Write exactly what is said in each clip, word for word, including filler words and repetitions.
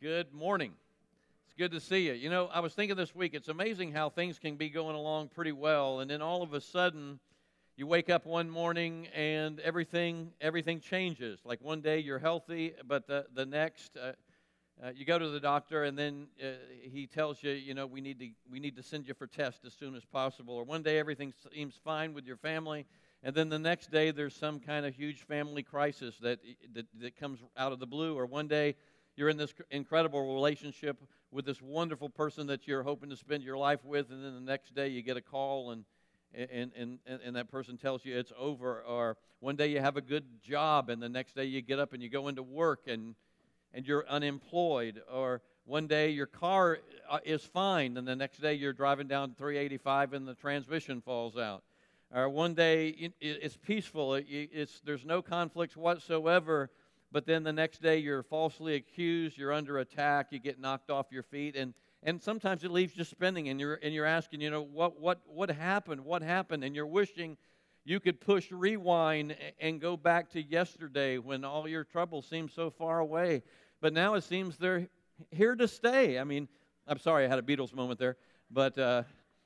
Good morning. It's good to see you. You know, I was thinking this week, it's amazing how things can be going along pretty well, and then all of a sudden, you wake up one morning and everything everything changes. Like one day you're healthy, but the, the next, uh, uh, you go to the doctor, and then uh, he tells you, you know, we need to we need to send you for tests as soon as possible. Or one day everything seems fine with your family, and then the next day there's some kind of huge family crisis that that, that comes out of the blue. Or one day you're in this incredible relationship with this wonderful person that you're hoping to spend your life with, and then the next day you get a call and and and and that person tells you it's over. Or one day you have a good job, and the next day you get up and you go into work and and you're unemployed. Or one day your car is fine, and the next day you're driving down three eighty-five and the transmission falls out. Or one day it's peaceful, it's there's no conflicts whatsoever. But then the next day you're falsely accused, you're under attack, you get knocked off your feet, and, and sometimes it leaves you spinning, and you're and you're asking, you know, what what what happened? What happened? And you're wishing you could push rewind and go back to yesterday when all your troubles seem so far away. But now it seems they're here to stay. I mean, I'm sorry, I had a Beatles moment there, but uh,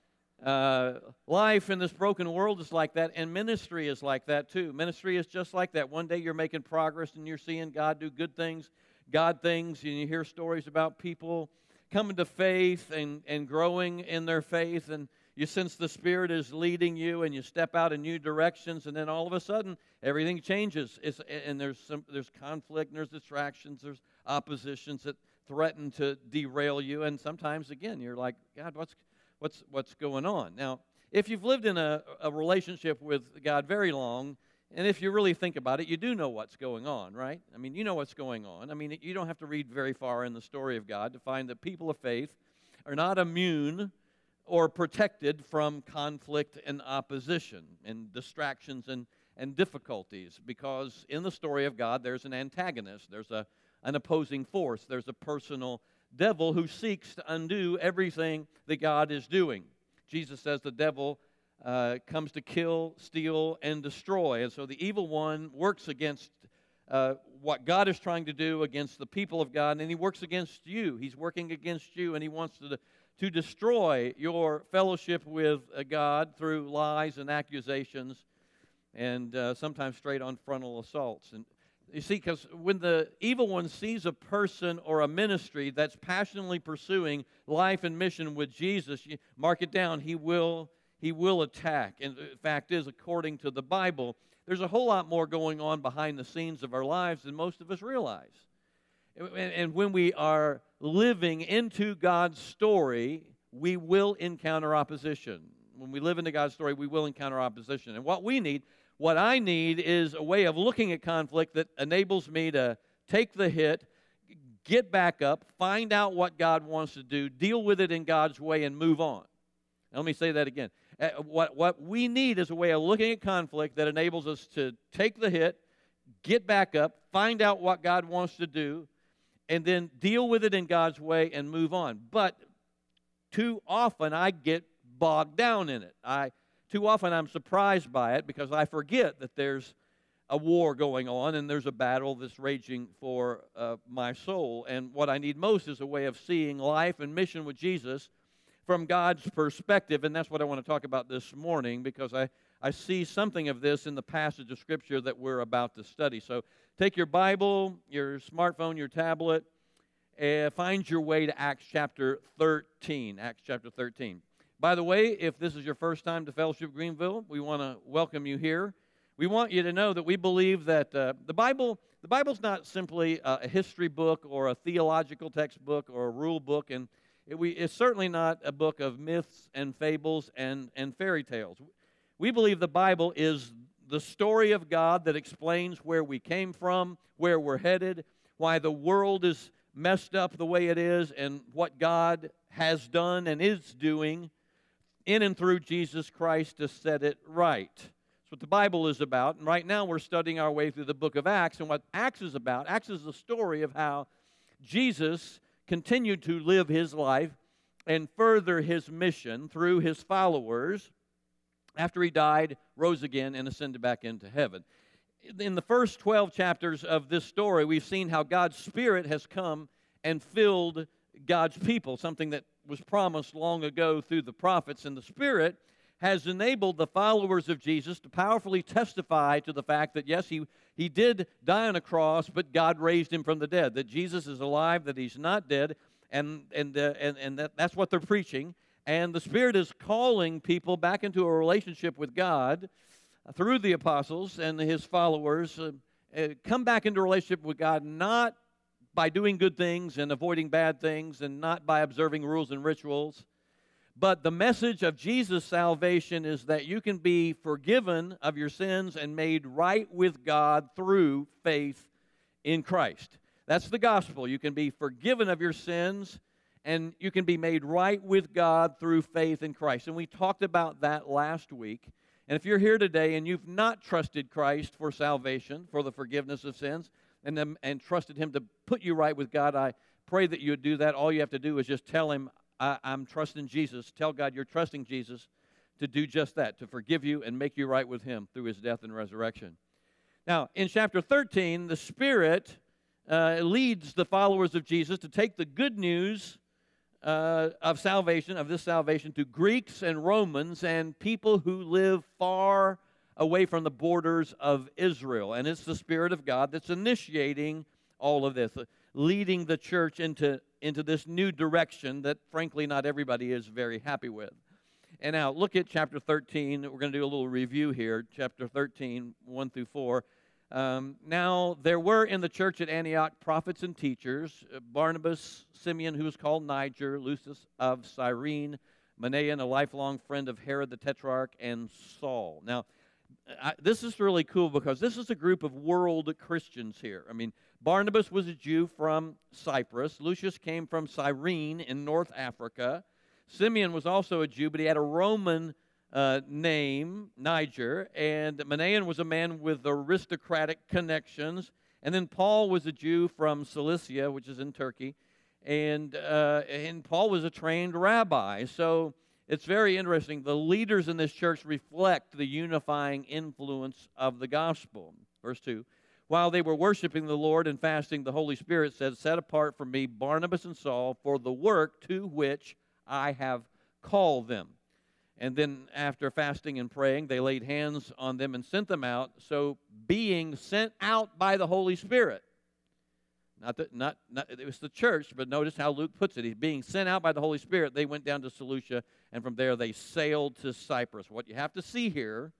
uh, life in this broken world is like that, and ministry is like that too. Ministry is just like that. One day you're making progress and you're seeing God do good things, God things, and you hear stories about people coming to faith and, and growing in their faith, and you sense the Spirit is leading you, and you step out in new directions, and then all of a sudden everything changes. It's, and there's some there's conflict, and there's distractions, there's oppositions that threaten to derail you, and sometimes again you're like, God, what's What's what's going on? Now, if you've lived in a, a relationship with God very long, and if you really think about it, you do know what's going on, right? I mean, you know what's going on. I mean, you don't have to read very far in the story of God to find that people of faith are not immune or protected from conflict and opposition and distractions and, and difficulties, because in the story of God, there's an antagonist, there's a an opposing force, there's a personal devil who seeks to undo everything that God is doing. Jesus says the devil uh, comes to kill, steal, and destroy. And so the evil one works against uh, what God is trying to do, against the people of God, and he works against you. He's working against you, and he wants to, to destroy your fellowship with uh, God through lies and accusations, and uh, sometimes straight-on frontal assaults. And you see, because when the evil one sees a person or a ministry that's passionately pursuing life and mission with Jesus, you mark it down, he will he will attack. And the fact is, according to the Bible, there's a whole lot more going on behind the scenes of our lives than most of us realize. And, and when we are living into God's story, we will encounter opposition. When we live into God's story, we will encounter opposition. And what we need What I need is a way of looking at conflict that enables me to take the hit, get back up, find out what God wants to do, deal with it in God's way, and move on. Now, let me say that again. Uh, what, what we need is a way of looking at conflict that enables us to take the hit, get back up, find out what God wants to do, and then deal with it in God's way and move on. But too often I get bogged down in it. I Too often I'm surprised by it because I forget that there's a war going on and there's a battle that's raging for uh, my soul. And what I need most is a way of seeing life and mission with Jesus from God's perspective. And that's what I want to talk about this morning, because I, I see something of this in the passage of Scripture that we're about to study. So take your Bible, your smartphone, your tablet, and find your way to Acts chapter thirteen. Acts chapter thirteen. By the way, if this is your first time to Fellowship Greenville, we want to welcome you here. We want you to know that we believe that uh, the Bible, the Bible's not simply a history book or a theological textbook or a rule book, and it, we, it's certainly not a book of myths and fables and, and fairy tales. We believe the Bible is the story of God that explains where we came from, where we're headed, why the world is messed up the way it is, and what God has done and is doing in and through Jesus Christ to set it right. That's what the Bible is about. And right now we're studying our way through the book of Acts. And what Acts is about, Acts is the story of how Jesus continued to live his life and further his mission through his followers after he died, rose again, and ascended back into heaven. In the first twelve chapters of this story, we've seen how God's Spirit has come and filled God's people, something that was promised long ago through the prophets. And the Spirit has enabled the followers of Jesus to powerfully testify to the fact that, yes, he, he did die on a cross, but God raised him from the dead, that Jesus is alive, that he's not dead, and, and, uh, and, and that, that's what they're preaching. And the Spirit is calling people back into a relationship with God through the apostles and his followers. Uh, uh, come back into a relationship with God, not by doing good things and avoiding bad things, and not by observing rules and rituals. But the message of Jesus' salvation is that you can be forgiven of your sins and made right with God through faith in Christ. That's the gospel. You can be forgiven of your sins, and you can be made right with God through faith in Christ. And we talked about that last week. And if you're here today and you've not trusted Christ for salvation, for the forgiveness of sins, and, um, and trusted him to put you right with God, I pray that you would do that. All you have to do is just tell him, I, I'm trusting Jesus. Tell God you're trusting Jesus to do just that, to forgive you and make you right with him through his death and resurrection. Now, in chapter thirteen, the Spirit uh, leads the followers of Jesus to take the good news uh, of salvation, of this salvation, to Greeks and Romans and people who live far away from the borders of Israel. And it's the Spirit of God that's initiating all of this, uh, leading the church into into this new direction that, frankly, not everybody is very happy with. And now, look at chapter thirteen. We're going to do a little review here. Chapter thirteen, one through four. Um, now, there were in the church at Antioch prophets and teachers, uh, Barnabas, Simeon, who was called Niger, Lucius of Cyrene, Manaen, a lifelong friend of Herod the Tetrarch, and Saul. Now, I, this is really cool because this is a group of world Christians here. I mean, Barnabas was a Jew from Cyprus. Lucius came from Cyrene in North Africa. Simeon was also a Jew, but he had a Roman uh, name, Niger. And Manaen was a man with aristocratic connections. And then Paul was a Jew from Cilicia, which is in Turkey. And, uh, and Paul was a trained rabbi. So it's very interesting. The leaders in this church reflect the unifying influence of the gospel. Verse two. While they were worshiping the Lord and fasting, the Holy Spirit said, "Set apart for me Barnabas and Saul for the work to which I have called them." And then after fasting and praying, they laid hands on them and sent them out. So being sent out by the Holy Spirit. Not that, not, not, it was the church, but notice how Luke puts it. He's being sent out by the Holy Spirit. They went down to Seleucia, and from there they sailed to Cyprus. What you have to see here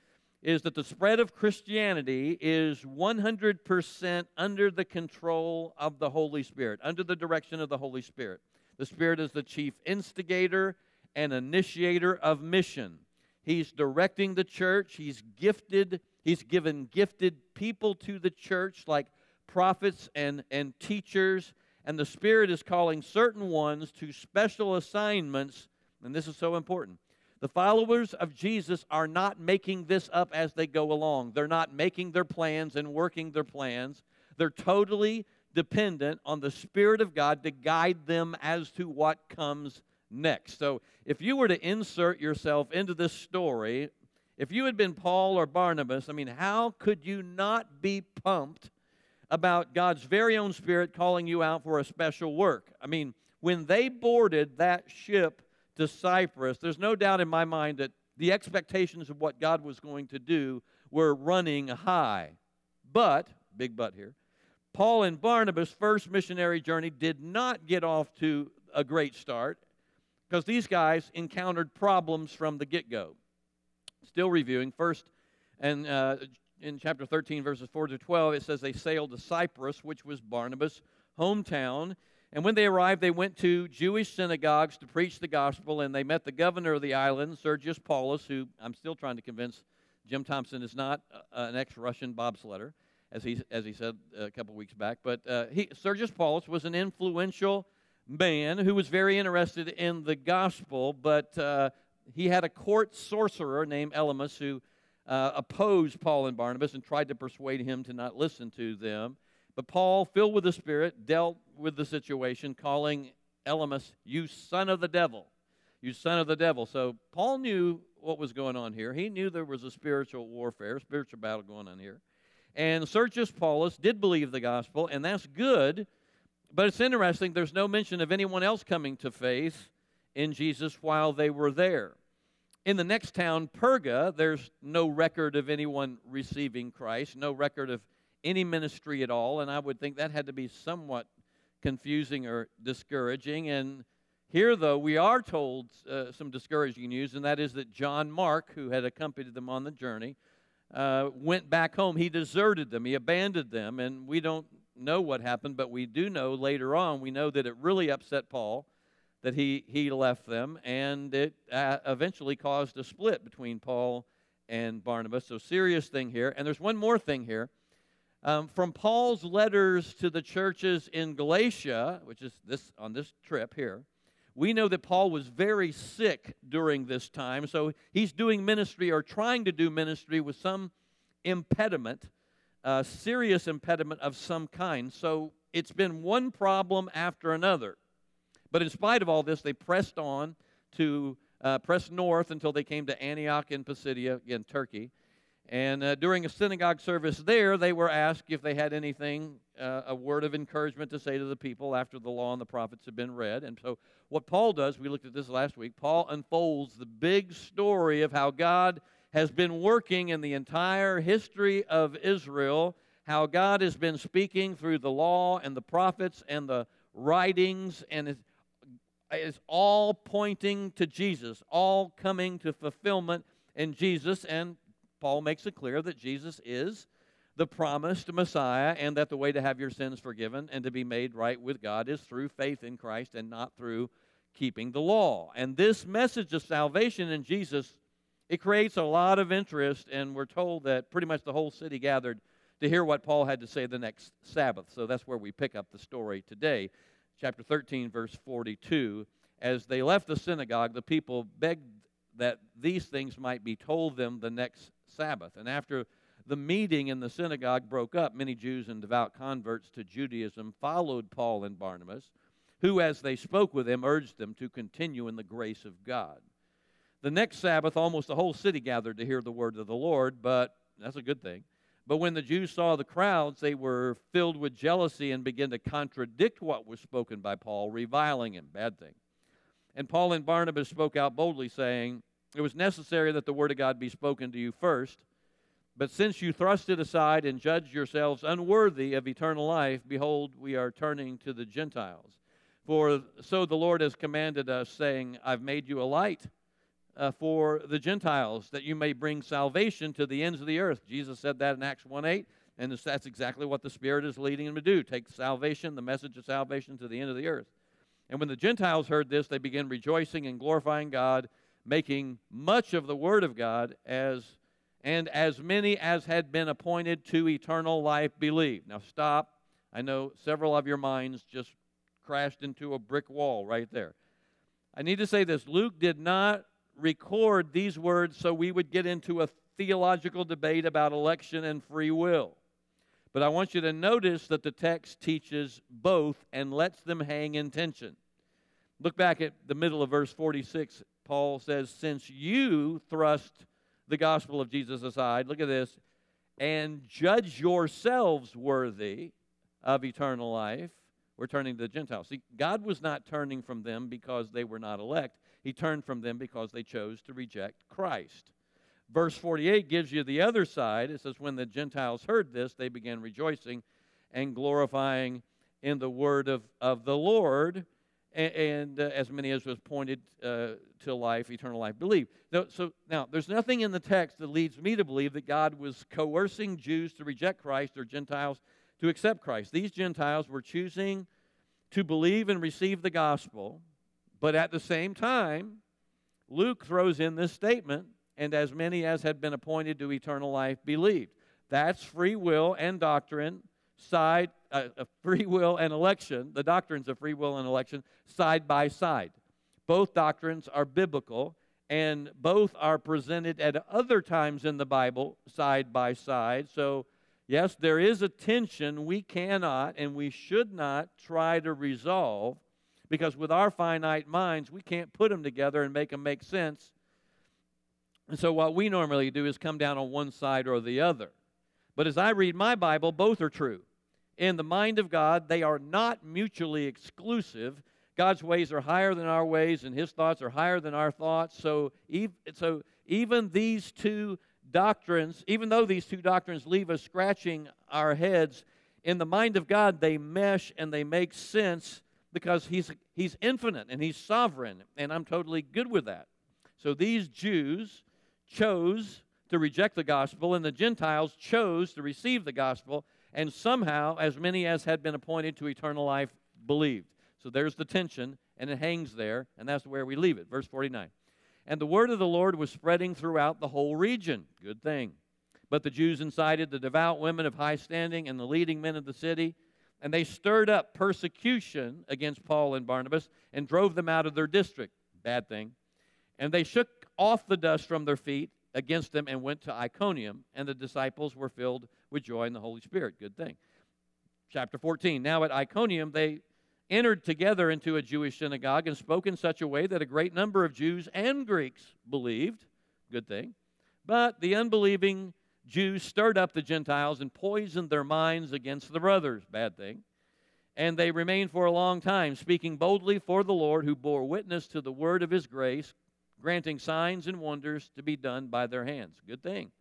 is that the spread of Christianity is one hundred percent under the control of the Holy Spirit, under the direction of the Holy Spirit. The Spirit is the chief instigator and initiator of mission. He's directing the church. He's gifted, he's given gifted people to the church like prophets and, and teachers, and the Spirit is calling certain ones to special assignments, and this is so important. The followers of Jesus are not making this up as they go along. They're not making their plans and working their plans. They're totally dependent on the Spirit of God to guide them as to what comes next. So if you were to insert yourself into this story, if you had been Paul or Barnabas, I mean, how could you not be pumped about God's very own Spirit calling you out for a special work? I mean, when they boarded that ship to Cyprus, there's no doubt in my mind that the expectations of what God was going to do were running high. But, big but here, Paul and Barnabas' first missionary journey did not get off to a great start because these guys encountered problems from the get-go. Still reviewing, first, and uh, in chapter thirteen, verses four to twelve, it says they sailed to Cyprus, which was Barnabas' hometown. And when they arrived, they went to Jewish synagogues to preach the gospel, and they met the governor of the island, Sergius Paulus, who I'm still trying to convince Jim Thompson is not uh, an ex-Russian bobsledder, as he, as he said a couple weeks back. But uh, he, Sergius Paulus was an influential man who was very interested in the gospel, but uh, he had a court sorcerer named Elymas who uh, opposed Paul and Barnabas and tried to persuade him to not listen to them. But Paul, filled with the Spirit, dealt with the situation, calling Elymas, "You son of the devil, you son of the devil." So Paul knew what was going on here. He knew there was a spiritual warfare, spiritual battle going on here. And Sergius Paulus did believe the gospel, and that's good. But it's interesting, there's no mention of anyone else coming to faith in Jesus while they were there. In the next town, Perga, there's no record of anyone receiving Christ, no record of any ministry at all, and I would think that had to be somewhat confusing or discouraging. And here, though, we are told uh, some discouraging news, and that is that John Mark, who had accompanied them on the journey, uh, went back home. He deserted them. He abandoned them, and we don't know what happened, but we do know later on, we know that it really upset Paul, that he, he left them, and it uh, eventually caused a split between Paul and Barnabas. So serious thing here. And there's one more thing here. Um, from Paul's letters to the churches in Galatia, which is this on this trip here, we know that Paul was very sick during this time. So he's doing ministry or trying to do ministry with some impediment, a serious impediment of some kind. So it's been one problem after another. But in spite of all this, they pressed on to uh, press north until they came to Antioch in Pisidia, again, Turkey. And uh, during a synagogue service there, they were asked if they had anything, uh, a word of encouragement to say to the people after the law and the prophets had been read. And so what Paul does, we looked at this last week, Paul unfolds the big story of how God has been working in the entire history of Israel, how God has been speaking through the law and the prophets and the writings, and it's, it's all pointing to Jesus, all coming to fulfillment in Jesus. And Paul makes it clear that Jesus is the promised Messiah, and that the way to have your sins forgiven and to be made right with God is through faith in Christ and not through keeping the law. And this message of salvation in Jesus, it creates a lot of interest, and we're told that pretty much the whole city gathered to hear what Paul had to say the next Sabbath. So that's where we pick up the story today. Chapter thirteen, verse forty-two. As they left the synagogue, the people begged that these things might be told them the next Sabbath. And after the meeting in the synagogue broke up, many Jews and devout converts to Judaism followed Paul and Barnabas, who, as they spoke with them, urged them to continue in the grace of God. The next Sabbath, almost the whole city gathered to hear the word of the Lord, but that's a good thing. But when the Jews saw the crowds, they were filled with jealousy and began to contradict what was spoken by Paul, reviling him. Bad thing. And Paul and Barnabas spoke out boldly, saying, "It was necessary that the word of God be spoken to you first. But since you thrust it aside and judged yourselves unworthy of eternal life, behold, we are turning to the Gentiles. For so the Lord has commanded us, saying, I've made you a light uh, for the Gentiles, that you may bring salvation to the ends of the earth." Jesus said that in Acts one eight, and that's exactly what the Spirit is leading him to do, take salvation, the message of salvation, to the end of the earth. And when the Gentiles heard this, they began rejoicing and glorifying God, making much of the word of God, as and as many as had been appointed to eternal life believed. Now stop. I know several of your minds just crashed into a brick wall right there. I need to say this. Luke did not record these words so we would get into a theological debate about election and free will. But I want you to notice that the text teaches both and lets them hang in tension. Look back at the middle of verse forty-six. Paul says, since you thrust the gospel of Jesus aside, look at this, and judge yourselves worthy of eternal life. We're turning to the Gentiles. See, God was not turning from them because they were not elect. He turned from them because they chose to reject Christ. Verse forty-eight gives you the other side. It says, when the Gentiles heard this, they began rejoicing and glorifying in the word of, of the Lord, and, and uh, as many as was pointed uh, to life, eternal life, believed. Now, so now, there's nothing in the text that leads me to believe that God was coercing Jews to reject Christ or Gentiles to accept Christ. These Gentiles were choosing to believe and receive the gospel, but at the same time, Luke throws in this statement, and as many as had been appointed to eternal life believed. That's free will and doctrine, side, uh, free will and election, the doctrines of free will and election, side by side. Both doctrines are biblical, and both are presented at other times in the Bible side by side. So, yes, there is a tension we cannot and we should not try to resolve, because with our finite minds, we can't put them together and make them make sense. And so what we normally do is come down on one side or the other. But as I read my Bible, both are true. in the mind of God. They are not mutually exclusive. God's ways are higher than our ways, and His thoughts are higher than our thoughts. So, so even these two doctrines, even though these two doctrines leave us scratching our heads, in the mind of God, they mesh and they make sense because He's, he's infinite and He's sovereign, and I'm totally good with that. So these Jews chose to reject the gospel, and the Gentiles chose to receive the gospel, and somehow, as many as had been appointed to eternal life believed. So there's the tension, and it hangs there, and that's where we leave it. Verse forty-nine. And the word of the Lord was spreading throughout the whole region. Good thing. But the Jews incited the devout women of high standing and the leading men of the city, and they stirred up persecution against Paul and Barnabas and drove them out of their district. Bad thing. And they shook off the dust from their feet against them and went to Iconium, and the disciples were filled with joy in the Holy Spirit. Good thing. Chapter fourteen. Now at Iconium they entered together into a Jewish synagogue and spoke in such a way that a great number of Jews and Greeks believed. Good thing. But the unbelieving Jews stirred up the Gentiles and poisoned their minds against the brothers. Bad thing. And they remained for a long time, speaking boldly for the Lord, who bore witness to the word of His grace, granting signs and wonders to be done by their hands. Good thing.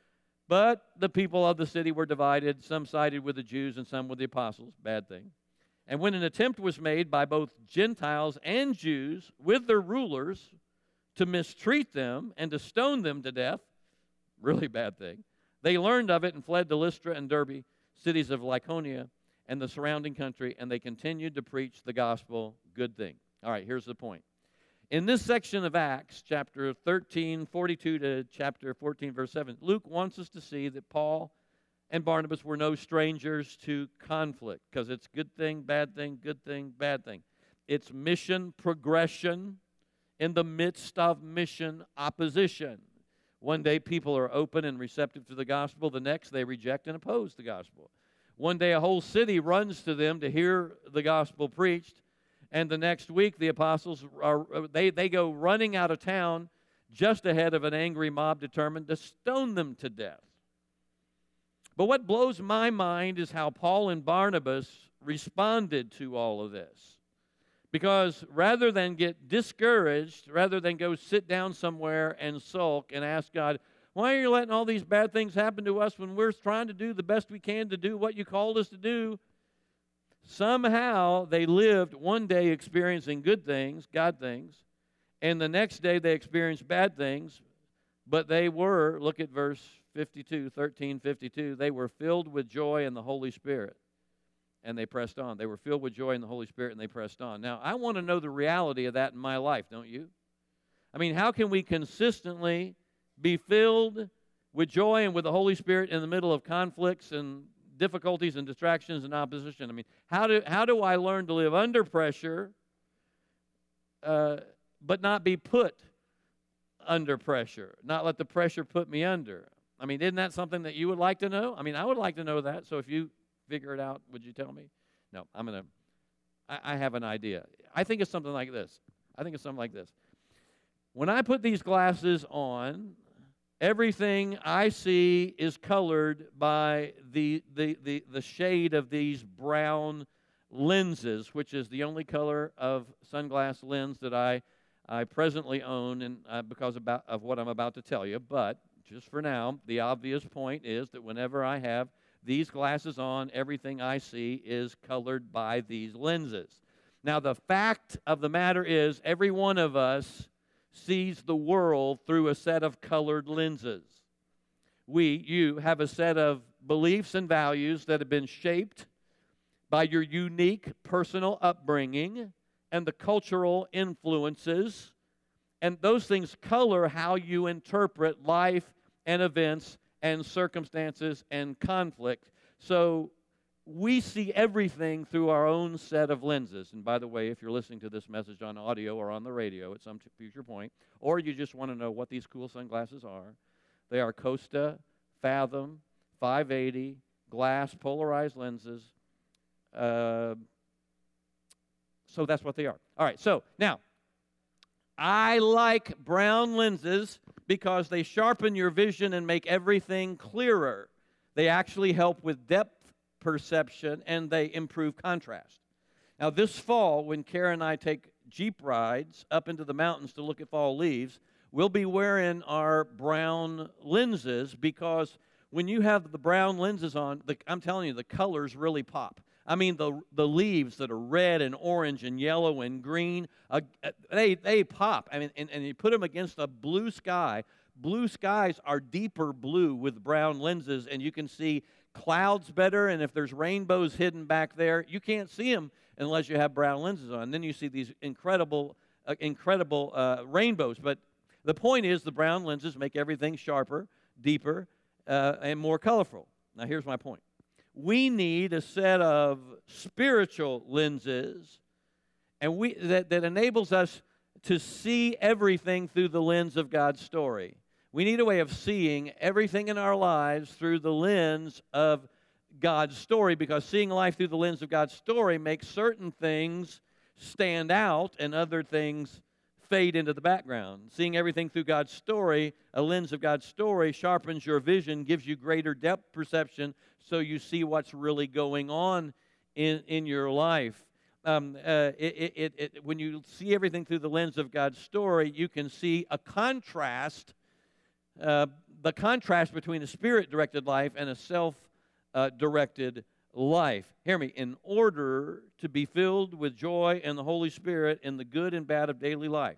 But the people of the city were divided. Some sided with the Jews and some with the apostles. Bad thing. And when an attempt was made by both Gentiles and Jews with their rulers to mistreat them and to stone them to death, really bad thing, they learned of it and fled to Lystra and Derbe, cities of Lycaonia and the surrounding country, and they continued to preach the gospel. Good thing. All right, here's the point. In this section of Acts, chapter thirteen, forty-two to chapter fourteen, verse seven, Luke wants us to see that Paul and Barnabas were no strangers to conflict, because it's good thing, bad thing, good thing, bad thing. It's mission progression in the midst of mission opposition. One day people are open and receptive to the gospel. The next they reject and oppose the gospel. One day a whole city runs to them to hear the gospel preached. And the next week the apostles, are they, they go running out of town just ahead of an angry mob determined to stone them to death. But what blows my mind is how Paul and Barnabas responded to all of this. Because rather than get discouraged, rather than go sit down somewhere and sulk and ask God, why are you letting all these bad things happen to us when we're trying to do the best we can to do what you called us to do? Somehow they lived one day experiencing good things, God things, and the next day they experienced bad things, but they were, look at verse fifty-two, thirteen fifty-two, they were filled with joy in the Holy Spirit, and they pressed on. They were filled with joy in the Holy Spirit, and they pressed on. Now, I want to know the reality of that in my life, don't you? I mean, how can we consistently be filled with joy and with the Holy Spirit in the middle of conflicts and difficulties and distractions and opposition? I mean, how do, how do I learn to live under pressure uh, but not be put under pressure, not let the pressure put me under? I mean, isn't that something that you would like to know? I mean, I would like to know that. So if you figure it out, would you tell me? No, I'm going to, I have an idea. I think it's something like this. I think it's something like this. When I put these glasses on, everything I see is colored by the, the, the, the shade of these brown lenses, which is the only color of sunglass lens that I, I presently own, and uh, because about, of what I'm about to tell you. But just for now, the obvious point is that whenever I have these glasses on, everything I see is colored by these lenses. Now, the fact of the matter is, every one of us sees the world through a set of colored lenses. We, you, have a set of beliefs and values that have been shaped by your unique personal upbringing and the cultural influences, and those things color how you interpret life and events and circumstances and conflict. So we see everything through our own set of lenses. And by the way, if you're listening to this message on audio or on the radio at some future point, or you just want to know what these cool sunglasses are, they are Costa Fathom five eighty glass polarized lenses. Uh, so that's what they are. All right, so now, I like brown lenses because they sharpen your vision and make everything clearer. They actually help with depth perception, and they improve contrast. Now, this fall, when Kara and I take Jeep rides up into the mountains to look at fall leaves, we'll be wearing our brown lenses, because when you have the brown lenses on, the, I'm telling you, the colors really pop. I mean, the the leaves that are red and orange and yellow and green, uh, they they pop. I mean, and, and you put them against a blue sky. Blue skies are deeper blue with brown lenses, and you can see clouds better. And if there's rainbows hidden back there, you can't see them unless you have brown lenses on. And then you see these incredible, uh, incredible uh, rainbows. But the point is, the brown lenses make everything sharper, deeper, uh, and more colorful. Now, here's my point. We need a set of spiritual lenses, and we that, that enables us to see everything through the lens of God's story. We need a way of seeing everything in our lives through the lens of God's story, because seeing life through the lens of God's story makes certain things stand out and other things fade into the background. Seeing everything through God's story, a lens of God's story, sharpens your vision, gives you greater depth perception, so you see what's really going on in, in your life. Um, uh, it, it, it, when you see everything through the lens of God's story, you can see a contrast, uh, the contrast between a spirit-directed life and a self-directed life. Hear me. In order to be filled with joy and the Holy Spirit in the good and bad of daily life,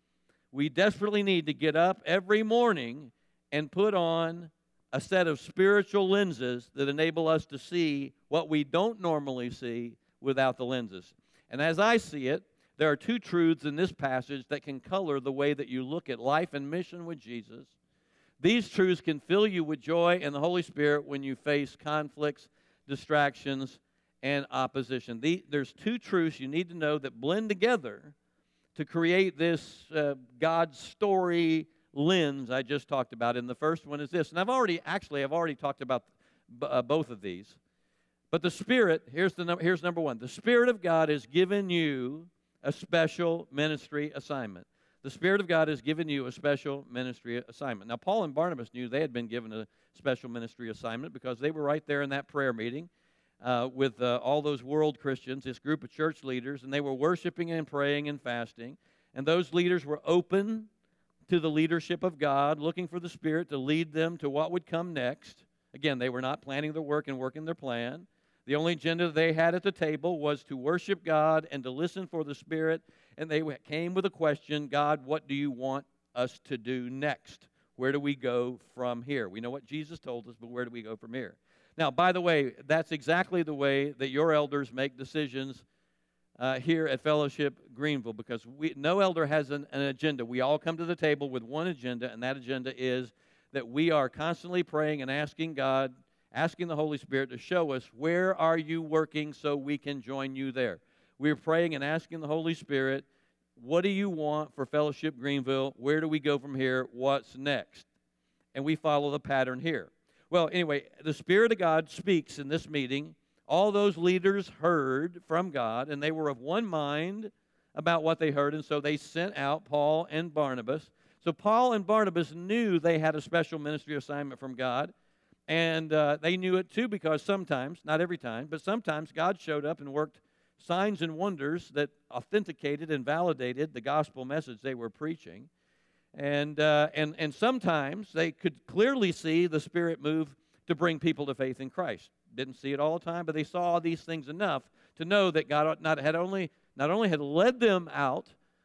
we desperately need to get up every morning and put on a set of spiritual lenses that enable us to see what we don't normally see without the lenses. And as I see it, there are two truths in this passage that can color the way that you look at life and mission with Jesus. These truths can fill you with joy and the Holy Spirit when you face conflicts, distractions, and opposition. The, there's two truths you need to know that blend together to create this uh, God's story lens I just talked about. And the first one is this. And I've already, actually, I've already talked about b- uh, both of these. But the Spirit, here's, the num- here's number one. The Spirit of God has given you a special ministry assignment. The Spirit of God has given you a special ministry assignment. Now, Paul and Barnabas knew they had been given a special ministry assignment because they were right there in that prayer meeting uh, with uh, all those world Christians, this group of church leaders, and they were worshiping and praying and fasting. And those leaders were open to the leadership of God, looking for the Spirit to lead them to what would come next. Again, they were not planning their work and working their plan. The only agenda they had at the table was to worship God and to listen for the Spirit. And they came with a question, God, what do you want us to do next? Where do we go from here? We know what Jesus told us, but where do we go from here? Now, by the way, that's exactly the way that your elders make decisions uh, here at Fellowship Greenville, because we, no elder has an, an agenda. We all come to the table with one agenda, and that agenda is that we are constantly praying and asking God, asking the Holy Spirit to show us, where are you working so we can join you there? We're praying and asking the Holy Spirit, what do you want for Fellowship Greenville? Where do we go from here? What's next? And we follow the pattern here. Well, anyway, the Spirit of God speaks in this meeting. All those leaders heard from God, and they were of one mind about what they heard, and so they sent out Paul and Barnabas. So Paul and Barnabas knew they had a special ministry assignment from God. And uh, they knew it too, because sometimes, not every time, but sometimes God showed up and worked signs and wonders that authenticated and validated the gospel message they were preaching. And, uh, and, and sometimes they could clearly see the Spirit move to bring people to faith in Christ. Didn't see it all the time, but they saw these things enough to know that God not, had only, not only had led them out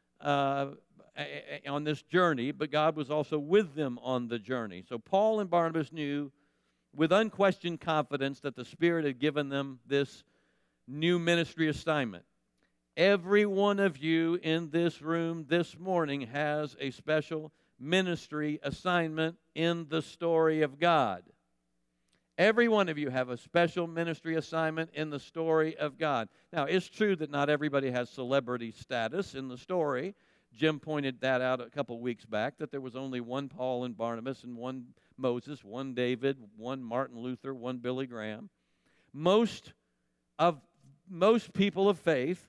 uh, on this journey, but God was also with them on the journey. So Paul and Barnabas knew with unquestioned confidence that the Spirit had given them this new ministry assignment. Every one of you in this room this morning has a special ministry assignment in the story of God. Every one of you have a special ministry assignment in the story of God. Now, it's true that not everybody has celebrity status in the story. Jim pointed that out a couple weeks back, that there was only one Paul and Barnabas and one Moses, one David, one Martin Luther, one Billy Graham. Most of most people of faith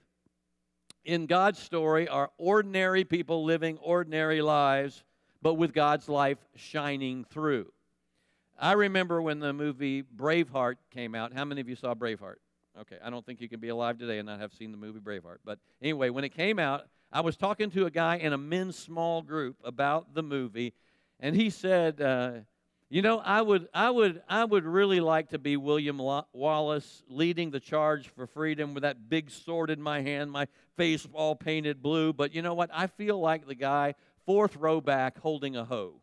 in God's story are ordinary people living ordinary lives, but with God's life shining through. I remember when the movie Braveheart came out. How many of you saw Braveheart? Okay, I don't think you can be alive today and not have seen the movie Braveheart. But anyway, when it came out, I was talking to a guy in a men's small group about the movie, and he said, uh, you know, I would, I would, I would really like to be William Wallace leading the charge for freedom with that big sword in my hand, my face all painted blue. But you know what? I feel like the guy fourth row back holding a hoe.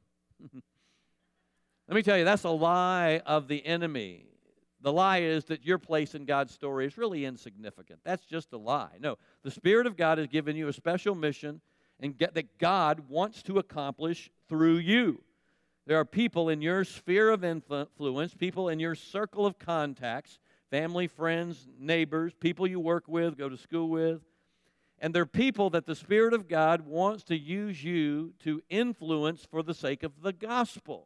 Let me tell you, that's a lie of the enemy. The lie is that your place in God's story is really insignificant. That's just a lie. No, the Spirit of God has given you a special mission and get, that God wants to accomplish through you. There are people in your sphere of influence, people in your circle of contacts, family, friends, neighbors, people you work with, go to school with, and they're people that the Spirit of God wants to use you to influence for the sake of the gospel.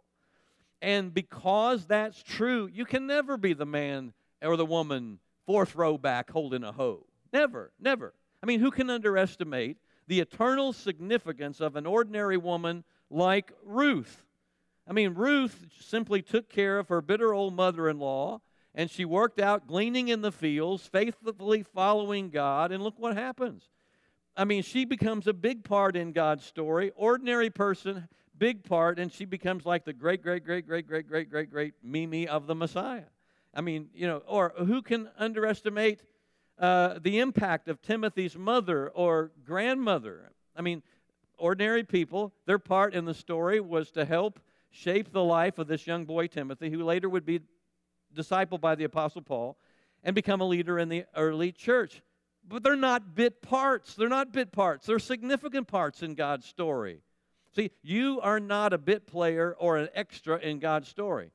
And because that's true, you can never be the man or the woman fourth row back holding a hoe. Never, never. I mean, who can underestimate the eternal significance of an ordinary woman like Ruth? I mean, Ruth simply took care of her bitter old mother-in-law, and she worked out gleaning in the fields, faithfully following God, and look what happens. I mean, she becomes a big part in God's story, ordinary person, big part, and she becomes like the great, great, great, great, great, great, great, great Mimi of the Messiah. I mean, you know, or who can underestimate uh, the impact of Timothy's mother or grandmother? I mean, ordinary people, their part in the story was to help shape the life of this young boy, Timothy, who later would be discipled by the Apostle Paul and become a leader in the early church. But they're not bit parts. They're not bit parts. They're significant parts in God's story. See, you are not a bit player or an extra in God's story.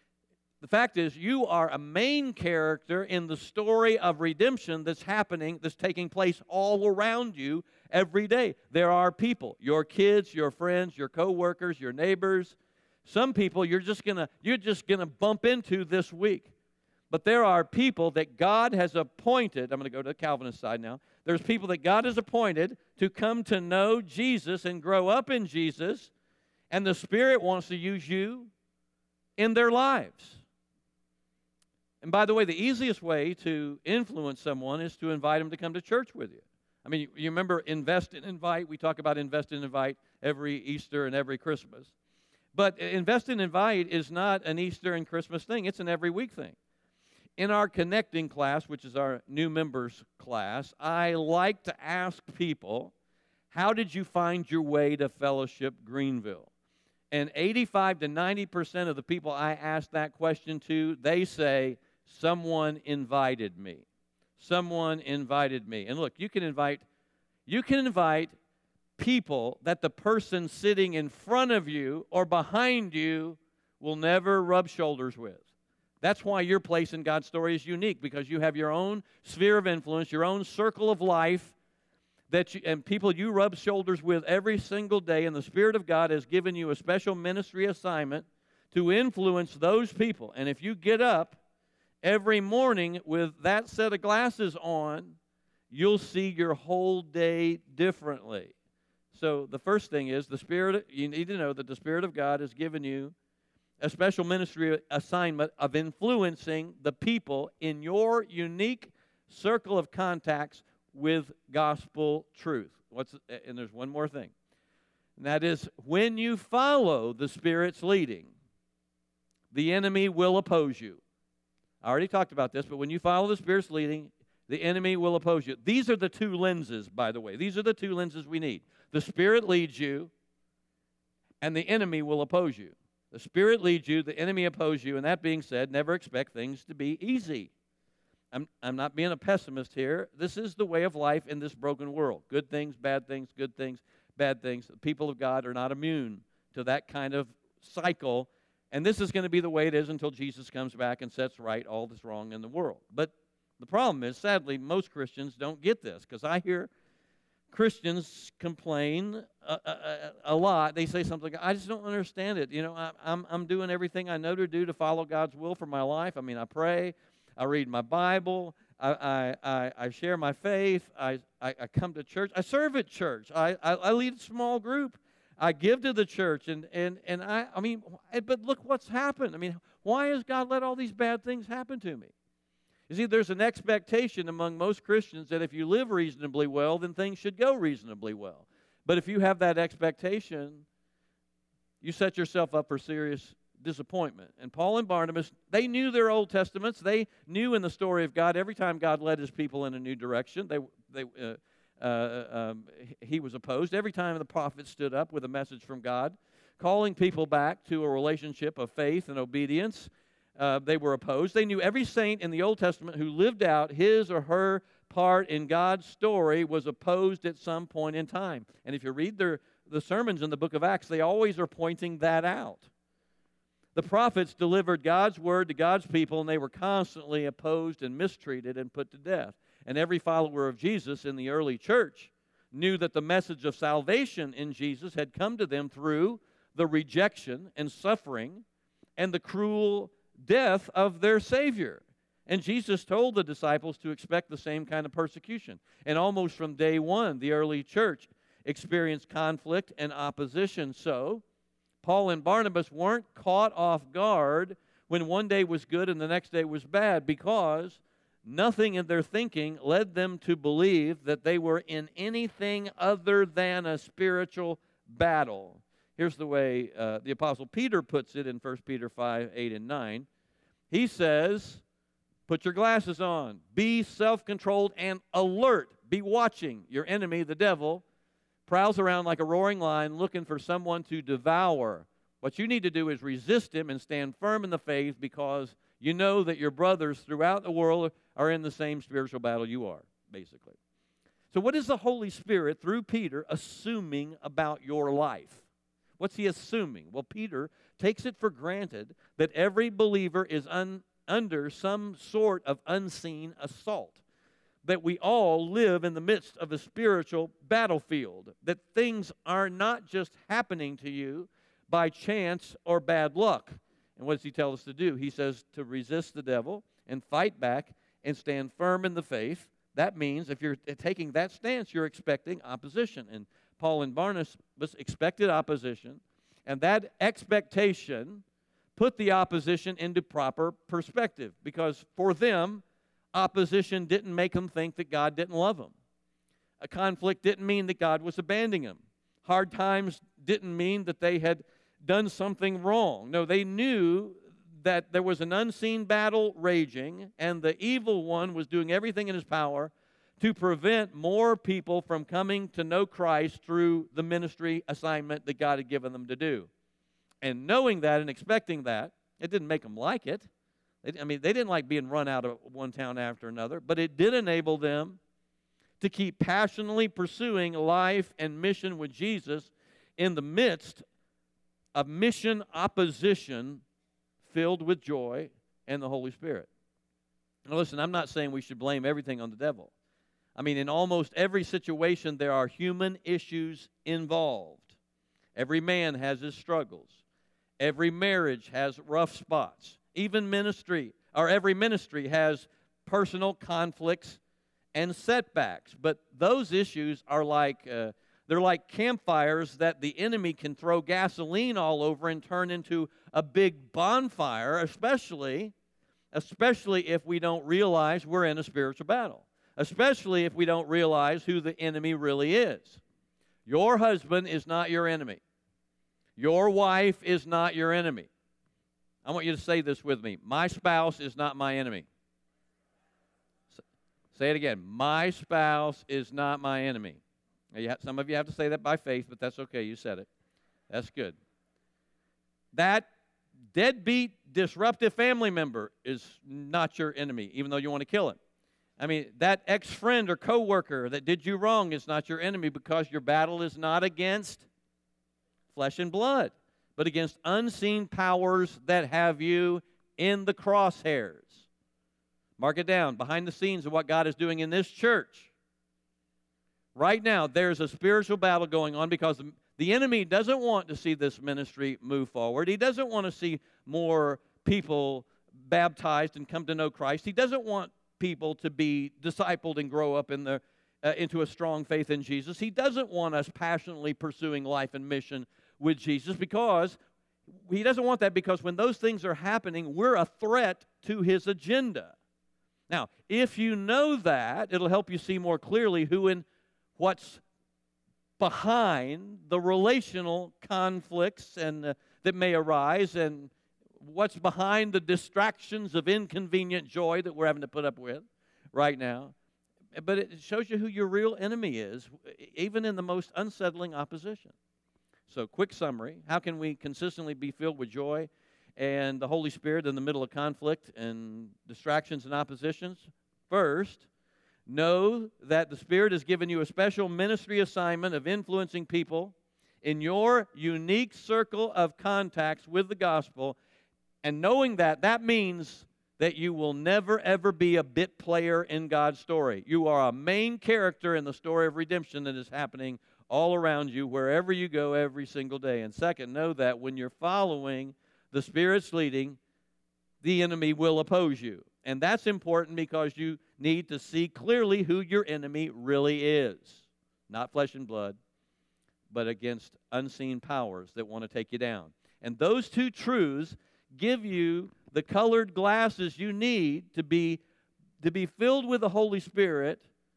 The fact is, you are a main character in the story of redemption that's happening, that's taking place all around you every day. There are people, your kids, your friends, your co-workers, your neighbors. Some people you're just gonna you're just gonna bump into this week. But there are people that God has appointed. I'm going to go to the Calvinist side now. There's people that God has appointed to come to know Jesus and grow up in Jesus, and the Spirit wants to use you in their lives. And by the way, the easiest way to influence someone is to invite them to come to church with you. I mean, you, you remember invest and invite. We talk about invest and invite every Easter and every Christmas. But invest and invite is not an Easter and Christmas thing. It's an every week thing. In our connecting class, which is our new members class, I like to ask people, how did you find your way to Fellowship Greenville? And eighty-five to ninety percent of the people I ask that question to, they say, someone invited me. Someone invited me. And look, you can invite, you can invite people that the person sitting in front of you or behind you will never rub shoulders with. That's why your place in God's story is unique, because you have your own sphere of influence, your own circle of life, that you, and people you rub shoulders with every single day, and the Spirit of God has given you a special ministry assignment to influence those people. And if you get up every morning with that set of glasses on, you'll see your whole day differently. So the first thing is, the Spirit, you need to know that the Spirit of God has given you a special ministry assignment of influencing the people in your unique circle of contacts with gospel truth. What's, and there's one more thing. And that is, when you follow the Spirit's leading, the enemy will oppose you. I already talked about this, but when you follow the Spirit's leading, the enemy will oppose you. These are the two lenses, by the way. These are the two lenses we need. The Spirit leads you, and the enemy will oppose you. The Spirit leads you, the enemy opposes you, and that being said, never expect things to be easy. I'm, I'm not being a pessimist here. This is the way of life in this broken world. Good things, bad things, good things, bad things. The people of God are not immune to that kind of cycle, and this is going to be the way it is until Jesus comes back and sets right all that's wrong in the world. But the problem is, sadly, most Christians don't get this, because I hear Christians complain a, a, a lot. They say something, I just don't understand it. You know, I, I'm, I'm doing everything I know to do to follow God's will for my life. I mean, I pray, I read my Bible, I, I, I share my faith, I, I, I come to church, I serve at church, I, I, I lead a small group. I give to the church, and, and, and I, I mean, but look what's happened. I mean, why has God let all these bad things happen to me? You see, there's an expectation among most Christians that if you live reasonably well, then things should go reasonably well. But if you have that expectation, you set yourself up for serious disappointment. And Paul and Barnabas, they knew their Old Testaments. They knew in the story of God, every time God led his people in a new direction, they, they, uh, uh, um, he was opposed. Every time the prophet stood up with a message from God, calling people back to a relationship of faith and obedience, uh, they were opposed. They knew every saint in the Old Testament who lived out his or her part in God's story was opposed at some point in time. And if you read their, the sermons in the book of Acts, they always are pointing that out. The prophets delivered God's word to God's people, and they were constantly opposed and mistreated and put to death. And every follower of Jesus in the early church knew that the message of salvation in Jesus had come to them through the rejection and suffering and the cruel death of their Savior. And Jesus told the disciples to expect the same kind of persecution. And almost from day one, the early church experienced conflict and opposition. So Paul and Barnabas weren't caught off guard when one day was good and the next day was bad, because nothing in their thinking led them to believe that they were in anything other than a spiritual battle. Here's the way uh, the Apostle Peter puts it in First Peter five, eight, and nine. He says, put your glasses on. Be self-controlled and alert. Be watching. Your enemy, the devil, prowls around like a roaring lion looking for someone to devour. What you need to do is resist him and stand firm in the faith, because you know that your brothers throughout the world are in the same spiritual battle you are, basically. So what is the Holy Spirit, through Peter, assuming about your life? What's he assuming? Well, Peter takes it for granted that every believer is un, under some sort of unseen assault, that we all live in the midst of a spiritual battlefield, that things are not just happening to you by chance or bad luck. And what does he tell us to do? He says to resist the devil and fight back and stand firm in the faith. That means if you're taking that stance, you're expecting opposition. And Paul and Barnabas expected opposition, and that expectation put the opposition into proper perspective, because for them, opposition didn't make them think that God didn't love them. A conflict didn't mean that God was abandoning them. Hard times didn't mean that they had done something wrong. No, they knew that there was an unseen battle raging, and the evil one was doing everything in his power to prevent more people from coming to know Christ through the ministry assignment that God had given them to do. And knowing that and expecting that, it didn't make them like it. I mean, they didn't like being run out of one town after another, but it did enable them to keep passionately pursuing life and mission with Jesus in the midst of mission opposition filled with joy and the Holy Spirit. Now listen, I'm not saying we should blame everything on the devil. I mean, in almost every situation, there are human issues involved. Every man has his struggles. Every marriage has rough spots. Even ministry, or every ministry has personal conflicts and setbacks. But those issues are like, uh, they're like campfires that the enemy can throw gasoline all over and turn into a big bonfire, especially, especially if we don't realize we're in a spiritual battle. Especially if we don't realize who the enemy really is. Your husband is not your enemy. Your wife is not your enemy. I want you to say this with me. My spouse is not my enemy. Say it again. My spouse is not my enemy. Now you have, some of you have to say that by faith, but that's okay. You said it. That's good. That deadbeat, disruptive family member is not your enemy, even though you want to kill him. I mean, that ex-friend or coworker that did you wrong is not your enemy, because your battle is not against flesh and blood, but against unseen powers that have you in the crosshairs. Mark it down. Behind the scenes of what God is doing in this church, right now, there's a spiritual battle going on, because the, the enemy doesn't want to see this ministry move forward. He doesn't want to see more people baptized and come to know Christ. He doesn't want people to be discipled and grow up in the uh, into a strong faith in Jesus. He doesn't want us passionately pursuing life and mission with Jesus, because He doesn't want that, because when those things are happening, we're a threat to His agenda. Now, if you know that, it'll help you see more clearly who and what's behind the relational conflicts and uh, that may arise, and what's behind the distractions of inconvenient joy that we're having to put up with right now. But it shows you who your real enemy is, even in the most unsettling opposition. So, quick summary. How can we consistently be filled with joy and the Holy Spirit in the middle of conflict and distractions and oppositions? First, know that the Spirit has given you a special ministry assignment of influencing people in your unique circle of contacts with the gospel. And knowing that, that means that you will never, ever be a bit player in God's story. You are a main character in the story of redemption that is happening all around you, wherever you go, every single day. And second, know that when you're following the Spirit's leading, the enemy will oppose you. And that's important, because you need to see clearly who your enemy really is. Not flesh and blood, but against unseen powers that want to take you down. And those two truths give you the colored glasses you need to be, to be filled with the Holy Spirit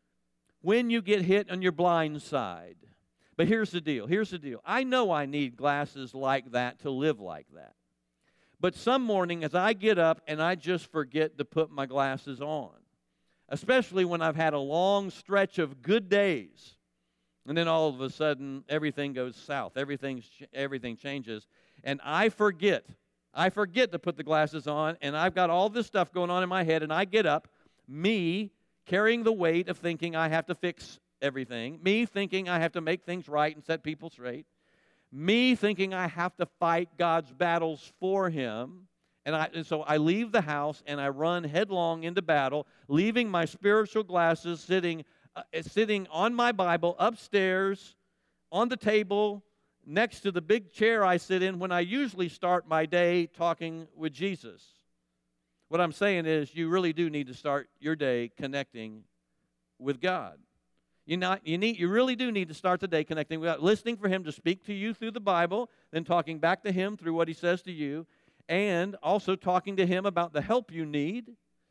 when you get hit on your blind side. But here's the deal. Here's the deal. I know I need glasses like that to live like that. But some morning, as I get up and I just forget to put my glasses on, especially when I've had a long stretch of good days, and then all of a sudden everything goes south, everything everything changes, and I forget, I forget to put the glasses on, and I've got all this stuff going on in my head, and I get up, me carrying the weight of thinking I have to fix everything, me thinking I have to make things right and set people straight, me thinking I have to fight God's battles for Him, and, I, and so I leave the house and I run headlong into battle, leaving my spiritual glasses sitting, uh, sitting on my Bible upstairs on the table next to the big chair I sit in when I usually start my day talking with Jesus. What I'm saying is, you really do need to start your day connecting with God. You, not, you, need, you really do need to start the day connecting with God, listening for Him to speak to you through the Bible, then talking back to Him through what He says to you, and also talking to Him about the help you need,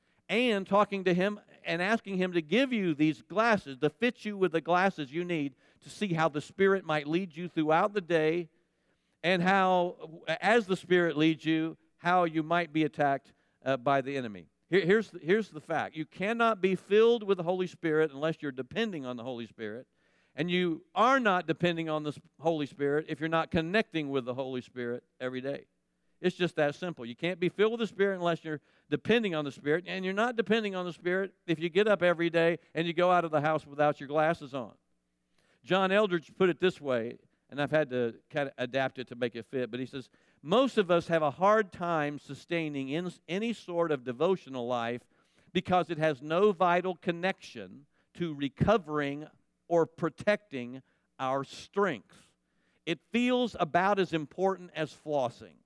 and talking to Him and asking Him to give you these glasses, to fit you with the glasses you need to see how the Spirit might lead you throughout the day, and how, as the Spirit leads you, how you might be attacked uh, by the enemy. Here, here's, the, here's the fact. You cannot be filled with the Holy Spirit unless you're depending on the Holy Spirit. And you are not depending on the Holy Spirit if you're not connecting with the Holy Spirit every day. It's just that simple. You can't be filled with the Spirit unless you're depending on the Spirit. And you're not depending on the Spirit if you get up every day and you go out of the house without your glasses on. John Eldridge put it this way, and I've had to kind of adapt it to make it fit, but he says, most of us have a hard time sustaining in any sort of devotional life because it has no vital connection to recovering or protecting our strength. It feels about as important as flossing.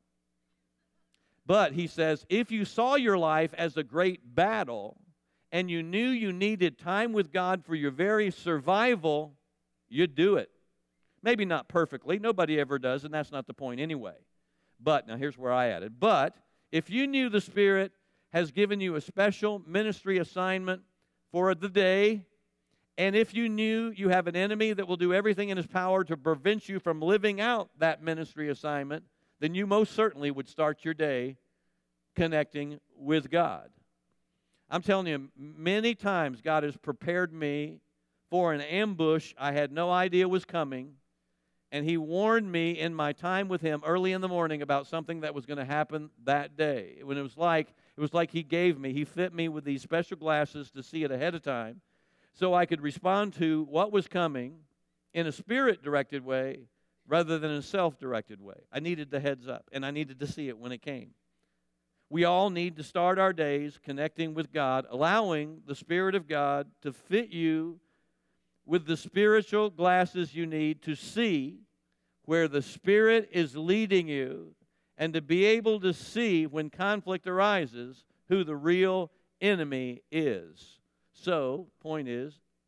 But, he says, if you saw your life as a great battle and you knew you needed time with God for your very survival, you'd do it. Maybe not perfectly. Nobody ever does, and that's not the point anyway. But, now here's where I added, but if you knew the Spirit has given you a special ministry assignment for the day, and if you knew you have an enemy that will do everything in his power to prevent you from living out that ministry assignment, then you most certainly would start your day connecting with God. I'm telling you, many times God has prepared me for an ambush I had no idea was coming, and He warned me in my time with Him early in the morning about something that was going to happen that day. When it was like it was like He gave me, He fit me with these special glasses to see it ahead of time, so I could respond to what was coming in a Spirit-directed way rather than a self-directed way. I needed the heads up, and I needed to see it when it came. We all need to start our days connecting with God, allowing the Spirit of God to fit you with the spiritual glasses you need to see where the Spirit is leading you, and to be able to see when conflict arises who the real enemy is. So, point is,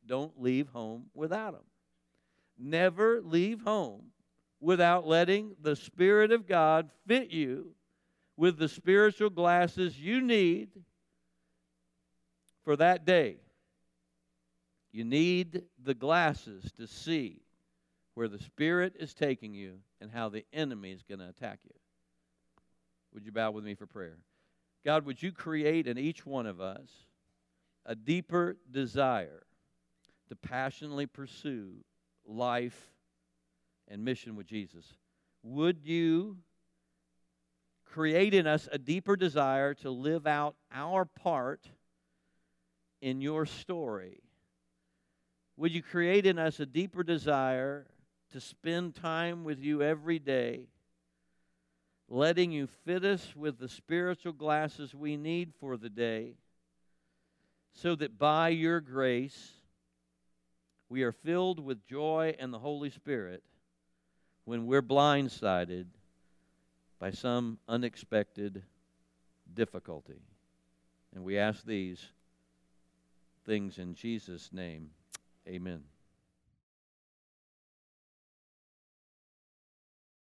don't leave home without them. Never leave home without letting the Spirit of God fit you with the spiritual glasses you need for that day. You need the glasses to see where the Spirit is taking you and how the enemy is going to attack you. Would you bow with me for prayer? God, would you create in each one of us a deeper desire to passionately pursue life and mission with Jesus? Would you create in us a deeper desire to live out our part in your story? Would you create in us a deeper desire to spend time with you every day, letting you fit us with the spiritual glasses we need for the day, so that by your grace we are filled with joy and the Holy Spirit when we're blindsided by some unexpected difficulty. And we ask these things in Jesus' name. Amen.